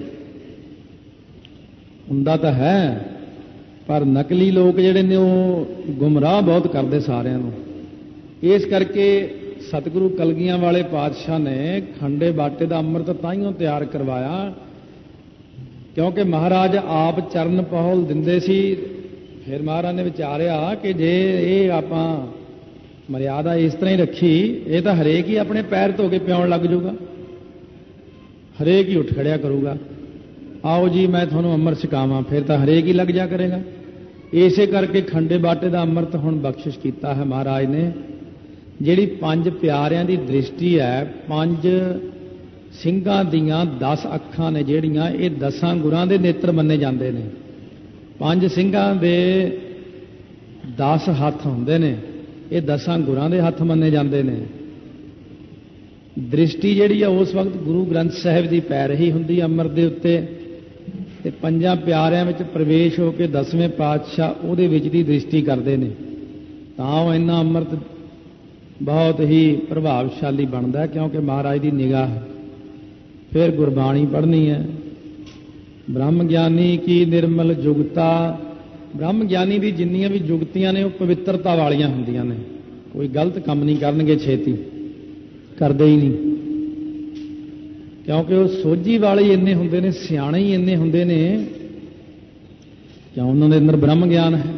ਹੁੰਦਾ ਤਾਂ ਹੈ, ਪਰ ਨਕਲੀ ਲੋਕ ਜਿਹੜੇ ਨੇ ਉਹ ਗੁੰਮਰਾਹ ਬਹੁਤ ਕਰਦੇ ਸਾਰਿਆਂ ਨੂੰ। ਇਸ ਕਰਕੇ ਸਤਿਗੁਰੂ ਕਲਗੀਆਂ ਵਾਲੇ ਪਾਤਸ਼ਾਹ ਨੇ ਖੰਡੇ ਬਾਟੇ ਦਾ ਅੰਮ੍ਰਿਤ ਤਾਈਓ ਤਿਆਰ ਕਰਵਾਇਆ, ਕਿਉਂਕਿ ਮਹਾਰਾਜ ਆਪ ਚਰਨ ਪਹੁਲ ਦਿੰਦੇ ਸੀ। ਫਿਰ ਮਹਾਰਾਜ ਨੇ ਵਿਚਾਰਿਆ ਕਿ ਜੇ ਇਹ ਆਪਾਂ ਮਰਿਆਦਾ ਇਸ ਤਰ੍ਹਾਂ ਹੀ ਰੱਖੀ, ਇਹ ਤਾਂ ਹਰੇਕ ਹੀ ਆਪਣੇ ਪੈਰ ਧੋ ਕੇ ਪਿਆਉਣ ਲੱਗ ਜਾਊਗਾ, ਹਰੇਕ ਹੀ ਉੱਠ ਖੜਿਆ ਕਰੂਗਾ, ਆਓ ਜੀ ਮੈਂ ਤੁਹਾਨੂੰ ਅੰਮ੍ਰਿਤ ਛਕਾਵਾਂ, ਫਿਰ ਤਾਂ ਹਰੇਕ ਹੀ ਲੱਗ ਜਾ ਕਰੇਗਾ। ਇਸੇ ਕਰਕੇ ਖੰਡੇ ਬਾਟੇ ਦਾ ਅੰਮ੍ਰਿਤ ਹੁਣ ਬਖਸ਼ਿਸ਼ ਕੀਤਾ ਹੈ ਮਹਾਰਾਜ ਨੇ। ਜਿਹੜੀ ਪੰਜ ਪਿਆਰਿਆਂ ਦੀ ਦ੍ਰਿਸ਼ਟੀ ਹੈ, ਪੰਜ ਸਿੰਘਾਂ ਦੀਆਂ ਦਸ ਅੱਖਾਂ ਨੇ ਜਿਹੜੀਆਂ, ਇਹ ਦਸਾਂ ਗੁਰਾਂ ਦੇ ਨੇਤਰ ਮੰਨੇ ਜਾਂਦੇ ਨੇ। ਪੰਜ ਸਿੰਘਾਂ ਦੇ ਦਸ ਹੱਥ ਹੁੰਦੇ ਨੇ, ਇਹ ਦਸਾਂ ਗੁਰਾਂ ਦੇ ਹੱਥ ਮੰਨੇ ਜਾਂਦੇ ਨੇ। ਦ੍ਰਿਸ਼ਟੀ ਜਿਹੜੀ ਆ ਉਸ ਵਕਤ ਗੁਰੂ ਗ੍ਰੰਥ ਸਾਹਿਬ ਦੀ ਪੈ ਰਹੀ ਹੁੰਦੀ ਅੰਮ੍ਰਿਤ ਦੇ ਉੱਤੇ, ਤੇ ਪੰਜਾਂ ਪਿਆਰਿਆਂ ਵਿੱਚ ਪ੍ਰਵੇਸ਼ ਹੋ ਕੇ ਦਸਵੇਂ ਪਾਤਸ਼ਾਹ ਉਹਦੇ ਵਿੱਚ ਦੀ ਦ੍ਰਿਸ਼ਟੀ ਕਰਦੇ ਨੇ, ਤਾਂ ਉਹ ਇੰਨਾ ਅੰਮ੍ਰਿਤ ਬਹੁਤ ਹੀ ਪ੍ਰਭਾਵਸ਼ਾਲੀ ਬਣਦਾ, ਕਿਉਂਕਿ ਮਹਾਰਾਜ ਦੀ ਨਿਗਾਹ। ਫਿਰ ਗੁਰਬਾਣੀ ਪੜ੍ਹਨੀ ਹੈ। ਬ੍ਰਹਮ ਗਿਆਨੀ ਕੀ ਨਿਰਮਲ ਜੁਗਤਾ। ਬ੍ਰਹਮ ਗਿਆਨੀ ਦੀ ਜਿੰਨੀਆਂ ਵੀ ਜੁਗਤੀਆਂ ਨੇ ਉਹ ਪਵਿੱਤਰਤਾ ਵਾਲੀਆਂ ਹੁੰਦੀਆਂ ਨੇ। ਕੋਈ ਗਲਤ ਕੰਮ ਨਹੀਂ ਕਰਨਗੇ, ਛੇਤੀ ਕਰਦੇ ਹੀ ਨਹੀਂ, ਕਿਉਂਕਿ ਉਹ ਸੋਝੀ ਵਾਲੇ ਇੰਨੇ ਹੁੰਦੇ ਨੇ, ਸਿਆਣੇ ਹੀ ਇੰਨੇ ਹੁੰਦੇ ਨੇ, ਕਿਉਂ ਉਹਨਾਂ ਦੇ ਅੰਦਰ ਬ੍ਰਹਮ ਗਿਆਨ ਹੈ।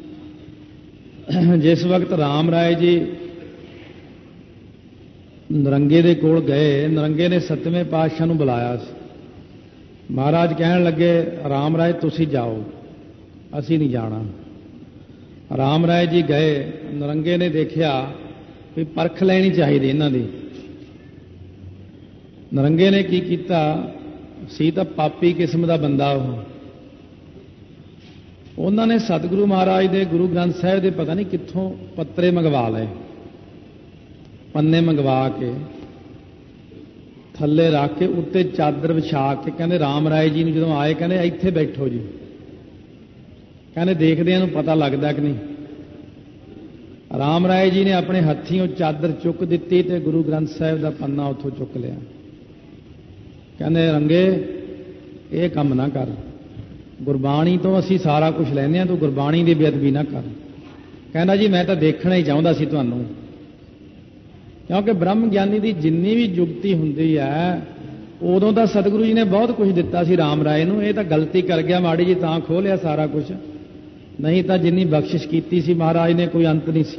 ਜਿਸ ਵਕਤ ਰਾਮ ਰਾਏ ਜੀ ਨਰੰਗੇ ਦੇ ਕੋਲ ਗਏ, ਨਰੰਗੇ ਨੇ ਸੱਤਵੇਂ ਪਾਤਸ਼ਾਹ ਨੂੰ ਬੁਲਾਇਆ ਸੀ। ਮਹਾਰਾਜ ਕਹਿਣ ਲੱਗੇ ਰਾਮ ਰਾਏ ਤੁਸੀਂ ਜਾਓ, ਅਸੀਂ ਨਹੀਂ ਜਾਣਾ। ਰਾਮ ਰਾਏ ਜੀ ਗਏ, ਨਰੰਗੇ ਨੇ ਦੇਖਿਆ ਵੀ ਪਰਖ ਲੈਣੀ ਚਾਹੀਦੀ ਇਹਨਾਂ ਦੀ। ਨਰੰਗੇ ਨੇ ਕੀ ਕੀਤਾ, ਸੀ ਤਾਂ ਪਾਪੀ ਕਿਸਮ ਦਾ ਬੰਦਾ ਉਹ। ਉਹਨਾਂ ਨੇ ਸਤਿਗੁਰੂ ਮਹਾਰਾਜ ਦੇ ਗੁਰੂ ਗ੍ਰੰਥ ਸਾਹਿਬ ਦੇ ਪਤਾ ਨਹੀਂ ਕਿੱਥੋਂ ਪੱਤਰੇ ਮੰਗਵਾ ਲਏ, ਪੰਨੇ ਮੰਗਵਾ ਕੇ ਥੱਲੇ ਰੱਖ ਕੇ ਉੱਤੇ ਚਾਦਰ ਵਿਛਾ ਕੇ ਕਹਿੰਦੇ ਰਾਮ ਰਾਏ ਜੀ ਨੂੰ ਜਦੋਂ ਆਏ ਕਹਿੰਦੇ ਇੱਥੇ ਬੈਠੋ ਜੀ, ਕਹਿੰਦੇ ਦੇਖਦਿਆਂ ਨੂੰ ਪਤਾ ਲੱਗਦਾ ਕਿ ਨਹੀਂ। ਰਾਮ ਰਾਏ ਜੀ ਨੇ ਆਪਣੇ ਹੱਥੀਂ ਉਹ ਚਾਦਰ ਚੁੱਕ ਦਿੱਤੀ ਤੇ ਗੁਰੂ ਗ੍ਰੰਥ ਸਾਹਿਬ ਦਾ ਪੰਨਾ ਉੱਥੋਂ ਚੁੱਕ ਲਿਆ। ਕਹਿੰਦੇ ਰੰਗੇ ਇਹ ਕੰਮ ਨਾ ਕਰ, ਗੁਰਬਾਣੀ ਤੋਂ ਅਸੀਂ ਸਾਰਾ ਕੁਝ ਲੈਂਦੇ ਹਾਂ, ਤੂੰ ਗੁਰਬਾਣੀ ਦੀ ਬੇਅਦਬੀ ਨਾ ਕਰ। ਕਹਿੰਦਾ ਜੀ ਮੈਂ ਤਾਂ ਦੇਖਣਾ ਹੀ ਚਾਹੁੰਦਾ ਸੀ ਤੁਹਾਨੂੰ, ਕਿਉਂਕਿ ਬ੍ਰਹਮ ਗਿਆਨੀ ਦੀ ਜਿੰਨੀ ਵੀ ਜੁਗਤੀ ਹੁੰਦੀ ਹੈ, ਉਦੋਂ ਤਾਂ ਸਤਿਗੁਰੂ ਜੀ ਨੇ ਬਹੁਤ ਕੁਝ ਦਿੱਤਾ ਸੀ ਰਾਮ ਰਾਏ ਨੂੰ। ਇਹ ਤਾਂ ਗਲਤੀ ਕਰ ਗਿਆ ਮਾੜੀ ਜੀ, ਤਾਂ ਖੋਹ ਲਿਆ ਸਾਰਾ ਕੁਝ, ਨਹੀਂ ਤਾਂ ਜਿੰਨੀ ਬਖਸ਼ਿਸ਼ ਕੀਤੀ ਸੀ ਮਹਾਰਾਜ ਨੇ ਕੋਈ ਅੰਤ ਨਹੀਂ ਸੀ।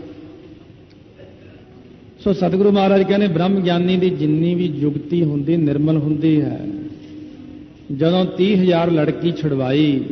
ਸੋ ਸਤਿਗੁਰੂ ਮਹਾਰਾਜ ਕਹਿੰਦੇ ਬ੍ਰਹਮ ਗਿਆਨੀ ਦੀ ਜਿੰਨੀ ਵੀ ਜੁਗਤੀ ਹੁੰਦੀ ਨਿਰਮਲ ਹੁੰਦੀ ਹੈ। ਜਦੋਂ ਤੀਹ ਹਜ਼ਾਰ ਲੜਕੀ ਛੁਡਵਾਈ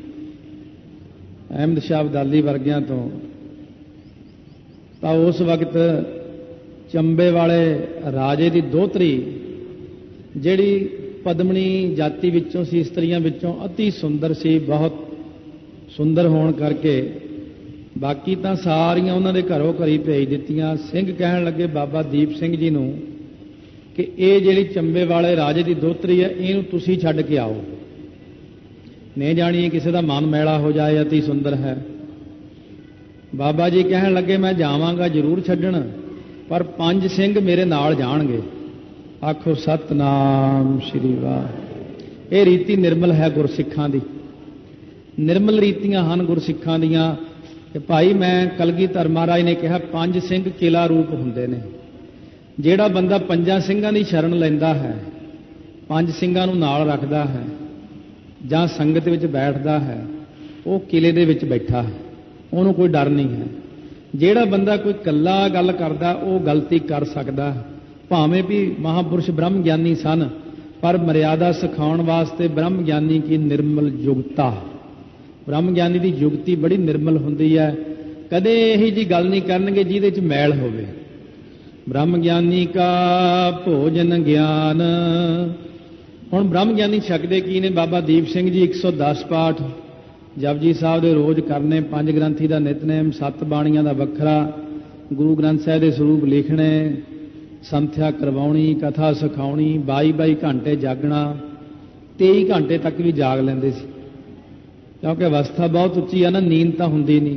ਅਹਿਮਦ ਸ਼ਾਹ ਅਬਦਾਲੀ ਵਰਗਿਆਂ ਤੋਂ, ਤਾਂ ਉਸ ਵਕਤ ਚੰਬੇ ਵਾਲੇ ਰਾਜੇ ਦੀ ਦੋਹਤਰੀ ਜਿਹੜੀ ਪਦਮਣੀ ਜਾਤੀ ਵਿੱਚੋਂ ਸੀ, ਇਸਤਰੀਆਂ ਵਿੱਚੋਂ ਅਤੀ ਸੁੰਦਰ ਸੀ, ਬਹੁਤ ਸੁੰਦਰ ਹੋਣ ਕਰਕੇ ਬਾਕੀ ਤਾਂ ਸਾਰੀਆਂ ਉਹਨਾਂ ਦੇ ਘਰੋਂ ਘਰੀ ਭੇਜ ਦਿੱਤੀਆਂ। ਸਿੰਘ ਕਹਿਣ ਲੱਗੇ ਬਾਬਾ ਦੀਪ ਸਿੰਘ ਜੀ ਨੂੰ ਕਿ ਇਹ ਜਿਹੜੀ ਚੰਬੇ ਵਾਲੇ ਰਾਜੇ ਦੀ ਦੋਹਤਰੀ ਹੈ, ਇਹਨੂੰ ਤੁਸੀਂ ਛੱਡ ਕੇ ਆਓ, ਨਹੀਂ ਜਾਣੀਏ ਕਿਸੇ ਦਾ ਮਨ ਮੈਲਾ ਹੋ ਜਾਏ, ਅਤੀ ਸੁੰਦਰ ਹੈ। ਬਾਬਾ ਜੀ ਕਹਿਣ ਲੱਗੇ ਮੈਂ ਜਾਵਾਂਗਾ ਜ਼ਰੂਰ ਛੱਡਣ, ਪਰ ਪੰਜ ਸਿੰਘ ਮੇਰੇ ਨਾਲ ਜਾਣਗੇ। ਆਖੋ ਸਤਨਾਮ ਸ਼੍ਰੀ ਵਾਹਿਗੁਰੂ। ਇਹ ਰੀਤੀ ਨਿਰਮਲ ਹੈ ਗੁਰਸਿੱਖਾਂ ਦੀ, ਨਿਰਮਲ ਰੀਤੀਆਂ ਹਨ ਗੁਰਸਿੱਖਾਂ ਦੀਆਂ। ਕਿ ਭਾਈ ਮੈਂ ਕਲਗੀਧਰ ਮਹਾਰਾਜ ਨੇ ਕਿਹਾ ਪੰਜ ਸਿੰਘ ਕਿਲਾ ਰੂਪ ਹੁੰਦੇ ਨੇ। ਜਿਹੜਾ ਬੰਦਾ ਪੰਜਾਂ ਸਿੰਘਾਂ ਦੀ ਸ਼ਰਨ ਲੈਂਦਾ ਹੈ, ਪੰਜ ਸਿੰਘਾਂ ਨੂੰ ਨਾਲ ਰੱਖਦਾ ਹੈ ਜਾਂ ਸੰਗਤ ਵਿੱਚ ਬੈਠਦਾ ਹੈ, ਉਹ ਕਿਲੇ ਦੇ ਵਿੱਚ ਬੈਠਾ ਹੈ, ਉਹਨੂੰ ਕੋਈ ਡਰ ਨਹੀਂ ਹੈ। ਜਿਹੜਾ ਬੰਦਾ ਕੋਈ ਇਕੱਲਾ ਗੱਲ ਕਰਦਾ ਉਹ ਗਲਤੀ ਕਰ ਸਕਦਾ, ਭਾਵੇਂ ਵੀ ਮਹਾਂਪੁਰਸ਼ ਬ੍ਰਹਮ ਗਿਆਨੀ ਸਨ, पर मर्यादा सिखाउण वास्ते ब्रह्म ज्ञानी की निर्मल युगता, ब्रह्म ज्ञानी की युगती बड़ी निर्मल हुंदी है। कदे यही जी गल नहीं करनगे जिहदे च मैल होवे। ब्रह्म ज्ञानी का भोजन ज्ञान। हुण ब्रह्म ज्ञानी छकदे की ने? बाबा दीप सिंह जी एक सौ दस पाठ जपजी साहब दे रोज़ करने, पंज ग्रंथी का नितनेम, सत्त बाणियां दा वखरा, गुरु ग्रंथ साहिब दे सरूप लिखने, संथ्या करवाउणी, कथा सिखाउणी, बाई बाई घंटे जागना, तेई घंटे तक भी जाग लेंदे सी, क्योंकि अवस्था बहुत उच्ची है ना, नींद तो हुंदी नहीं।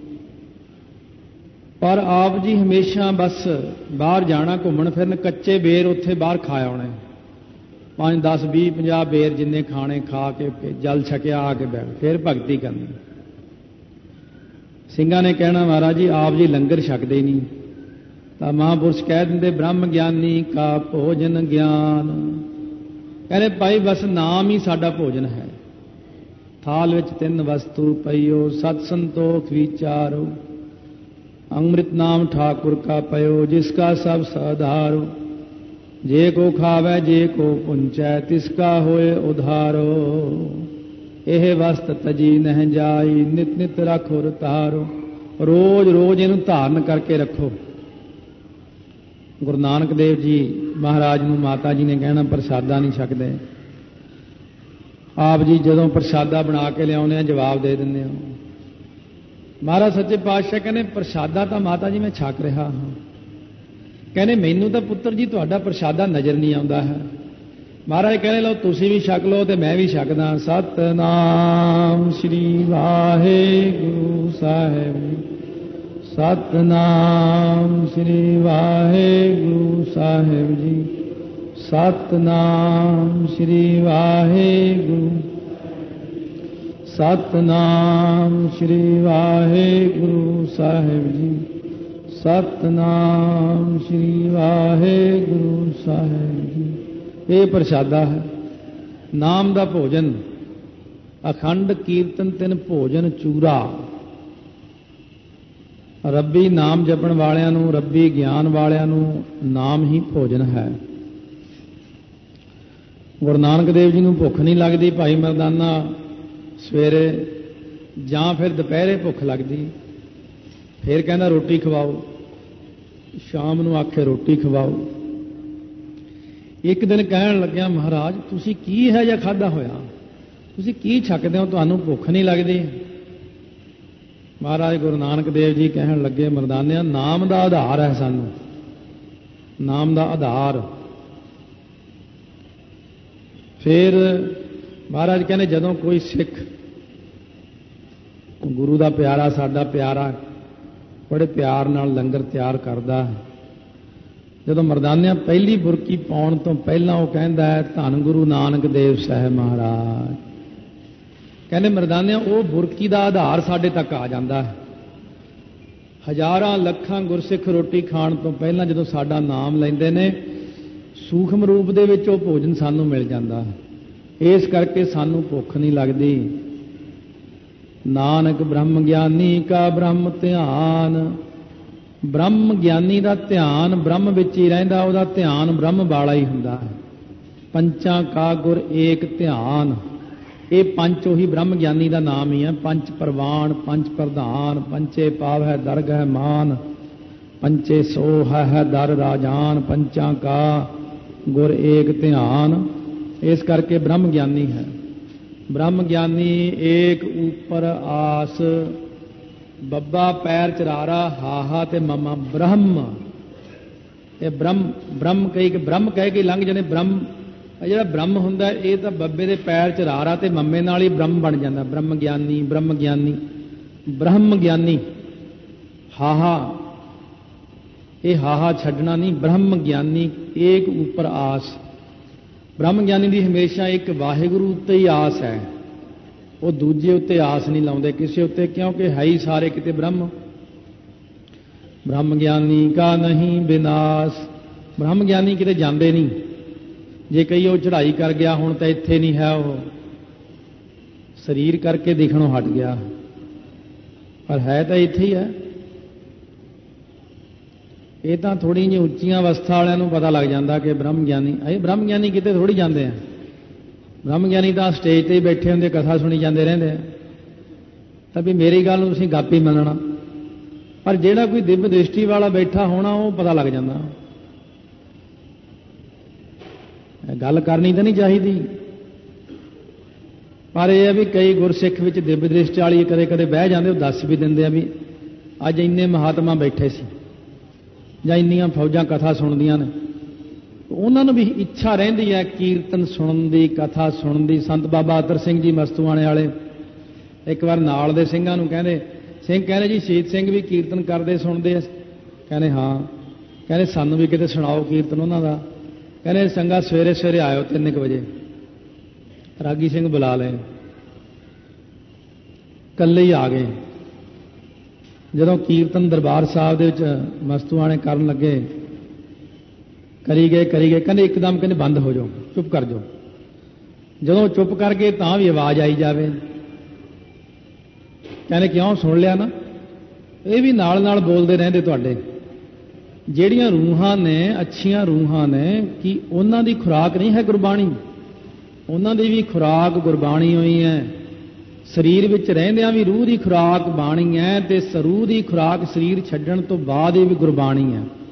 पर आप जी हमेशा बस बाहर जाना, घूमन फिरन, कच्चे बेर उत्थे बाहर खा आने, पाँच दस भी पंजाह बेर जिन्ने खाने खा के जल छकिया आके बैठ, फिर भगती करनी। ਸਿੰਘਾਂ ने कहना महाराज जी आप जी लंगर छकदे नहीं, तो महापुरुष कह देंगे ब्रह्म ज्ञानी का भोजन ज्ञान। कहने भाई बस नाम ही साडा भोजन है। थाल विच तिन वस्तु पईओ, सत संतोख विचारो, अमृत नाम ठाकुर का पयो, जिसका सब सधारो। जे को खावै जे को पुंचै, तिसका होए उधारो। यह वस्त तजी नह जाई, नित नित रखो रतारो। रोज रोज इनू धारण करके रखो। गुरु नानक देव जी महाराज नूं माता जी ने कहना प्रसादा नहीं छकदे। आप जी जदों प्रसादा बना के लियाउने जवाब दे दिंदे हो। महाराज सच्चे पातशाह कहने प्रसादा तो माता जी मैं छक रहा हाँ। कहने मैनू तो पुत्र जी तुहाडा प्रसादा नज़र नहीं आता है। महाराज कहने लो तुसी भी छक लो तो मैं भी छकदा। सतनाम श्री वाहेगुरु साहिब, सतनाम श्री वाहेगुरु साहिब जी, सतनाम श्री वाहेगुरु, सतनाम श्री वाहेगुरु साहिब जी, सतनाम श्री वाहेगुरु साहिब जी। ये प्रसादा है, नाम दा भोजन। अखंड कीर्तन तिन भोजन चूरा। रब्बी नाम जपण वालियां नूं, रब्बी ज्ञान वालियां नूं नाम ही भोजन है। गुरु नानक देव जी नूं भुख नहीं लगती भाई मरदाना सवेरे जां फिर दोपहरे भुख लगती, फिर कहना रोटी खवाओ, शाम नूं आखे रोटी खवाओ। एक दिन कहन लग्या महाराज तुसी की है या खादा होया, तुसी की छकदे हो, तुहानूं भुख नहीं लगती? महाराज गुरु नानक देव जी कहन लगे मरदानिया नाम दा आधार है, सानू नाम दा आधार। फिर महाराज कहने जदों कोई सिख गुरु दा प्यारा साडा प्यारा बड़े प्यार नाल लंगर तैयार करदा है, जदों मरदानिया पहली बुरकी पाउण तो पहला वो कहंदा है धन गुरु नानक देव साहब महाराज। कहने मरदानिया वो बुरकी का आधार साडे तक आ जाता है। हजारां लखां गुरसिख रोटी खाण तो पहला जदों साडा नाम लैंदे ने सूखम रूप दे विच वो भोजन सानू मिल जाता है। इस करके सानू भुख नहीं लगती। नानक ब्रह्म ज्ञानी का ब्रह्म ध्यान। ब्रह्म ज्ञानी का ध्यान ब्रह्म विच ही रहिंदा, उहदा ध्यान ब्रह्म वाला ही हुंदा है। पंचां का गुर एक ध्यान। ये पंच उही ब्रह्म ज्ञानी का नाम ही है। पंच प्रवाण, पंच प्रधान, पंचे पाव है दरग है मान, पंचे सोह है दर राजान, पंचां का गुर एक ध्यान। इस करके ब्रह्म ज्ञानी है। ब्रह्म ज्ञानी एक ऊपर आस, बब्बा पैर चरारा, हाहा ते ममा ब्रह्म। ये ब्रह्म ब्रह्म कही कि ब्रह्म कह के लंघ जाने। ब्रह्म ਜਿਹੜਾ ब्रह्म ਹੁੰਦਾ ਇਹ ਤਾਂ ਬੱਬੇ ਦੇ ਪੈਰ ਚ ਰਾਰਾ ਤੇ ਮੰਮੇ ਨਾਲ ਹੀ ब्रह्म बन ਜਾਂਦਾ। ब्रह्म ज्ञानी, ब्रह्म ज्ञानी, ब्रह्म ज्ञानी। हाहा ये हाहा छड्डना नहीं। ब्रह्म ज्ञानी एक ऊपर आस। ब्रह्म ज्ञानी की हमेशा एक वाहिगुरु उत्ते ही आस है। वो दूजे उत्ते आस नहीं लाउंदे किसी उत्ते, क्योंकि है ही सारे किते ब्रह्म। ब्रह्म ज्ञानी का नहीं विनाश। ब्रह्म ज्ञानी किते जांदे नहीं। जे कई वो चढ़ाई कर गया हुण तो इत्थे नहीं है, वो शरीर करके दिखणों हट गया, पर है तो इत्थे ही है। ਇਹ ਤਾਂ ਥੋੜੀ ਜਿਹੀ ਉੱਚੀਆਂ ਅਵਸਥਾ ਵਾਲਿਆਂ ਨੂੰ ਪਤਾ ਲੱਗ ਜਾਂਦਾ ਕਿ ਬ੍ਰਹਮ ਗਿਆਨੀ ਇਹ ਬ੍ਰਹਮ ਗਿਆਨੀ ਕਿਤੇ ਥੋੜੀ ਜਾਂਦੇ ਆ। ਬ੍ਰਹਮ ਗਿਆਨੀ ਤਾਂ ਸਟੇਜ ਤੇ ਹੀ ਬੈਠੇ ਹੁੰਦੇ, ਕਥਾ ਸੁਣੀ ਜਾਂਦੇ ਰਹਿੰਦੇ ਆ। ਤਾਂ ਵੀ ਮੇਰੀ ਗੱਲ ਨੂੰ ਤੁਸੀਂ ਗੱਪ ਹੀ ਮੰਨਣਾ, ਪਰ ਜਿਹੜਾ ਕੋਈ ਦਿਵ ਦ੍ਰਿਸ਼ਟੀ ਵਾਲਾ ਬੈਠਾ ਹੋਣਾ ਉਹ ਪਤਾ ਲੱਗ ਜਾਂਦਾ। ਗੱਲ ਕਰਨੀ ਤਾਂ ਨਹੀਂ ਚਾਹੀਦੀ, ਪਰ ਇਹ ਹੈ ਵੀ ਕਈ ਗੁਰਸਿੱਖ ਵਿੱਚ ਦਿਵ ਦ੍ਰਿਸ਼ਟੀ ਵਾਲੀ ਕਦੇ ਕਦੇ ਬਹਿ ਜਾਂਦੇ, ਉਹ ਦੱਸ ਵੀ ਦਿੰਦੇ ਆ ਵੀ ਅੱਜ ਇੰਨੇ ਮਹਾਤਮਾ ਬੈਠੇ ਸੀ ਜਾਂ ਇੰਨੀਆਂ ਫੌਜਾਂ ਕਥਾ ਸੁਣਦੀਆਂ ਨੇ। ਉਹਨਾਂ ਨੂੰ ਵੀ ਇੱਛਾ ਰਹਿੰਦੀ ਹੈ ਕੀਰਤਨ ਸੁਣਨ ਦੀ, ਕਥਾ ਸੁਣਨ ਦੀ। ਸੰਤ ਬਾਬਾ ਅਤਰ ਸਿੰਘ ਜੀ ਮਸਤੂਆਣੇ ਵਾਲੇ ਇੱਕ ਵਾਰ ਨਾਲ ਦੇ ਸਿੰਘਾਂ ਨੂੰ ਕਹਿੰਦੇ, ਸਿੰਘ ਕਹਿੰਦੇ ਜੀ ਸ਼ਹੀਦ ਸਿੰਘ ਵੀ ਕੀਰਤਨ ਕਰਦੇ ਸੁਣਦੇ ਆ? ਕਹਿੰਦੇ ਹਾਂ। ਕਹਿੰਦੇ ਸਾਨੂੰ ਵੀ ਕਿਤੇ ਸੁਣਾਓ ਕੀਰਤਨ ਉਹਨਾਂ ਦਾ। ਕਹਿੰਦੇ ਸੰਗਾ ਸਵੇਰੇ ਸਵੇਰੇ ਆਇਓ ਤਿੰਨ ਕੁ ਵਜੇ। ਰਾਗੀ ਸਿੰਘ ਬੁਲਾ ਲਏ, ਇਕੱਲੇ ਹੀ ਆ ਗਏ। ਜਦੋਂ ਕੀਰਤਨ ਦਰਬਾਰ ਸਾਹਿਬ ਦੇ ਵਿੱਚ ਮਸਤੂਆਣੇ ਕਰਨ ਲੱਗੇ, ਕਰੀ ਗਏ ਕਰੀ ਗਏ ਕਹਿੰਦੇ ਇੱਕਦਮ ਕਹਿੰਦੇ ਬੰਦ ਹੋ ਜਾਓ, ਚੁੱਪ ਕਰ ਜਾਓ। ਜਦੋਂ ਚੁੱਪ ਕਰ ਗਏ ਤਾਂ ਵੀ ਆਵਾਜ਼ ਆਈ ਜਾਵੇ। ਕਹਿੰਦੇ ਕਿਉਂ? ਸੁਣ ਲਿਆ ਨਾ। ਇਹ ਵੀ ਨਾਲ ਨਾਲ ਬੋਲਦੇ ਰਹਿੰਦੇ ਤੁਹਾਡੇ। ਜਿਹੜੀਆਂ ਰੂਹਾਂ ਨੇ, ਅੱਛੀਆਂ ਰੂਹਾਂ ਨੇ, ਕਿ ਉਹਨਾਂ ਦੀ ਖੁਰਾਕ ਨਹੀਂ ਹੈ ਗੁਰਬਾਣੀ? ਉਹਨਾਂ ਦੀ ਵੀ ਖੁਰਾਕ ਗੁਰਬਾਣੀ ਹੋਈ ਹੈ। ਸਰੀਰ ਵਿੱਚ ਰਹਿੰਦਿਆਂ ਵੀ ਰੂਹ ਦੀ ਖੁਰਾਕ ਬਾਣੀ ਹੈ, ਤੇ ਰੂਹ ਦੀ ਖੁਰਾਕ ਸਰੀਰ ਛੱਡਣ ਤੋਂ ਬਾਅਦ ਇਹ ਵੀ ਗੁਰਬਾਣੀ ਹੈ।